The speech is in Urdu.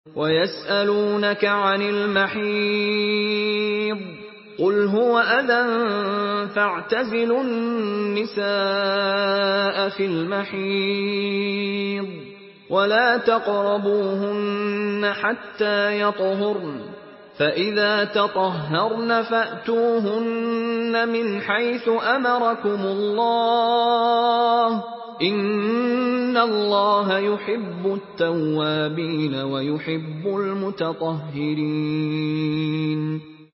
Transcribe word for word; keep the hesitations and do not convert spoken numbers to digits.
وَيَسْأَلُونَكَ عَنِ الْمَحِيضِ قُلْ هُوَ أَذًى فَاعْتَزِلُوا النِّسَاءَ فِي الْمَحِيضِ وَلَا تَقْرَبُوهُنَّ حَتَّىٰ يَطْهُرْنَ ۖ فَإِذَا تَطَهَّرْنَ فَأْتُوهُنَّ مِنْ حَيْثُ أَمَرَكُمُ اللَّهُ ۚ إِنَّ اللَّهَ يُحِبُّ التَّوَّابِينَ وَيُحِبُّ الْمُتَطَهِّرِينَ